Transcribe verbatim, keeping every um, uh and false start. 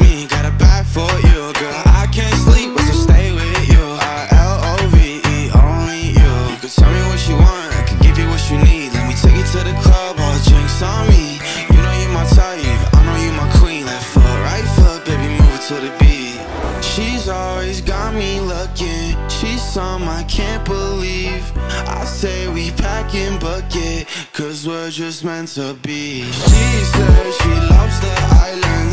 me, got a bag for you. Girl, I can't sleep, but to stay with you. I L O V E, only you. You can tell me what you want, I can give you what you need. Let me take you to the club, all drinks on me. You know you my type, I know you my queen. Left foot, right foot, baby, move it to the beat. She's always got me looking, she's some I can't believe. I say we packing bucket, cause we're just meant to be. She says she loves the island,